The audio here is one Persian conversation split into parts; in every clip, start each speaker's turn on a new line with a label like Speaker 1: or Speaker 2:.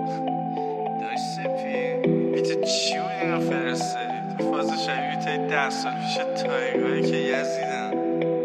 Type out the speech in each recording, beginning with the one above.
Speaker 1: داشت سپی بیت چی بود اینا فرستادی؟ تو فاز شبیه بیتای 10 سال پیش تایگایی که یزیدن.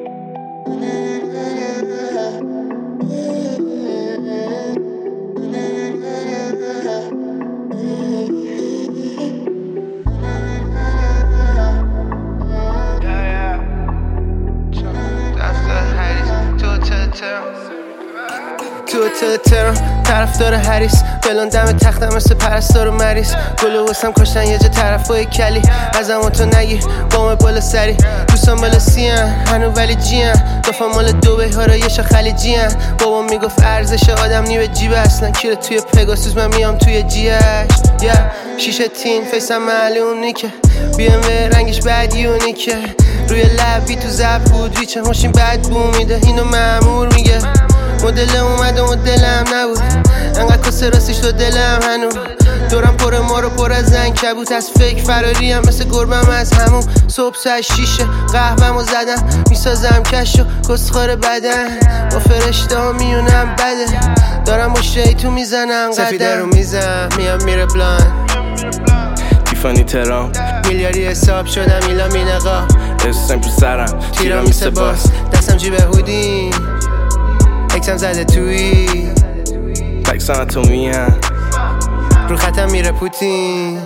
Speaker 2: تو تهران طرفدار هریس بلون دم تختم مثل پرستار و مریض گلو واسم کشتن یه جا طرفای کلی ازم تو نگیر بام بالا سری دوستان بالا سیان هنو ولی جیان دفعه مال دوبه ها را یه خلیجیان بابا میگفت ارزش آدم نی به جیبه اصلا کیره توی پگاسوس من میام توی جیش شیشه تین فیسم معلوم که بیام به رنگش بعد یونیکه روی لبی تو زب بود ریچه ماشین بد بو میده اینو مامور میگه مدل اومد و دلم نبود انقدر کاسه راستش تو دلم هنو دورم پر ما رو پر از زنگ کبوت از فکر فراریم مثل گربم از همون صبح ساعت 6 قهوه‌مو زدم میسازم کش و کسخار بدن با فرشته ها میونم بده دارم با شیطون میزنم سفیده رو میزم میام میره بلان
Speaker 3: تیفانی تهران
Speaker 2: میلیاری حساب شدم ایلا مینقا
Speaker 3: اسم تو سرم
Speaker 2: تیرا میسه باس دستم جیب هودی اکسم زده توی
Speaker 3: تکسان اتمیان
Speaker 2: رو خطم میره پوتین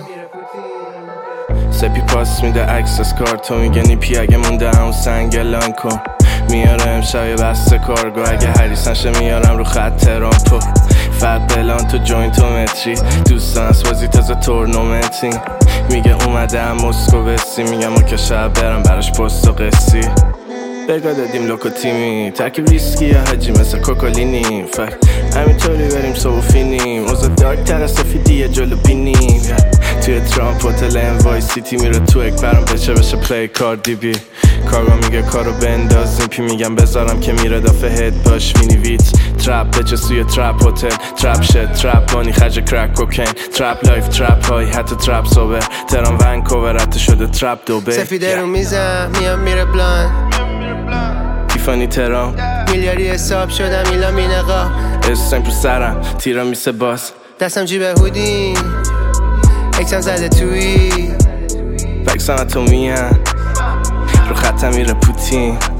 Speaker 3: سپی پاس میده عکس از کارتو میگه نیپی اگه مونده همون سنگلان کن میاره امشب بسته کارگو اگه هریسن شه میارم رو خط ترامپو فقط بلان تو جوینتومتری دوستان از بازی تازه تورنومنتی میگه اومده هم مسکو بسی میگم ما که شب برم براش پست و قصی بگاه دادیم لوکو تیمی ترکیب ریسکی یا حجی مثل کوکولینی فکر همینطوری بریم صوفینیم اوزا دارک تر از سفیدی جلو بینیم توی ترامپ هتل انوای سیتی میره تو اک برام بشه پلی کاردی بی کارگاه میگه کارو بندازیم پی میگم بذارم که میره دافه هد باش مینی ویت ترپ بچه سوی ترپ هتل ترپ شد ترپ مانی خرج کرک کوکین ترپ لایف ترپ های حتی ترپ سوبر تهران ونکوور حتی شده ترپ دوبه
Speaker 2: سفیده رو میزم میام میره بلان
Speaker 3: تیفانی تهران
Speaker 2: میلیاری حساب شدم ایلا مینقا
Speaker 3: اسم تو سرم تیرا میسه باس
Speaker 2: دستم جیب هودی اکسم زده توی
Speaker 3: تکسان اتمیان رو خطم میره پوتین